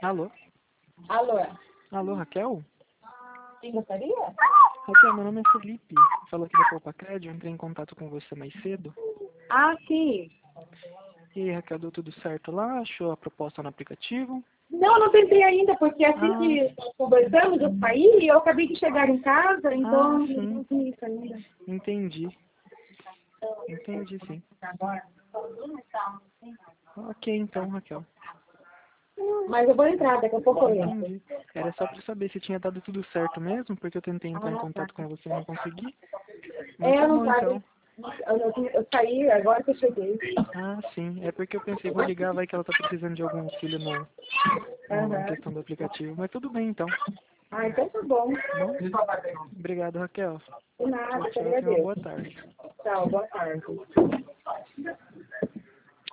Alô? Alô? Alô, Raquel? Quem gostaria? Raquel, meu nome é Felipe. Falou aqui da Colpacred, eu entrei em contato com você mais cedo. Ah, sim. E aí, Raquel, deu tudo certo lá? Achou a proposta no aplicativo? Não tentei ainda, porque assim Ah, que nós conversamos, eu saí e eu acabei de chegar em casa, então não sim. fiz isso ainda. Entendi. Entendi, sim. Ok, então, Raquel. Mas eu vou entrar, daqui a pouco eu entro. Entendi. Era só pra saber se tinha dado tudo certo mesmo, porque eu tentei entrar em Ah, tá. contato com você e não consegui. Mas É, tá eu não bom, sabe. então. Eu saí agora que eu cheguei. Ah, sim. É porque eu pensei, vou ligar, vai que ela tá precisando de algum auxílio na Aham. questão do aplicativo. Mas tudo bem, então. Ah, então tá bom. Tá bom? Obrigado, Raquel. De Tchau, nada, te tchau. Tenha uma boa agradeço. tarde. Tchau, boa tarde.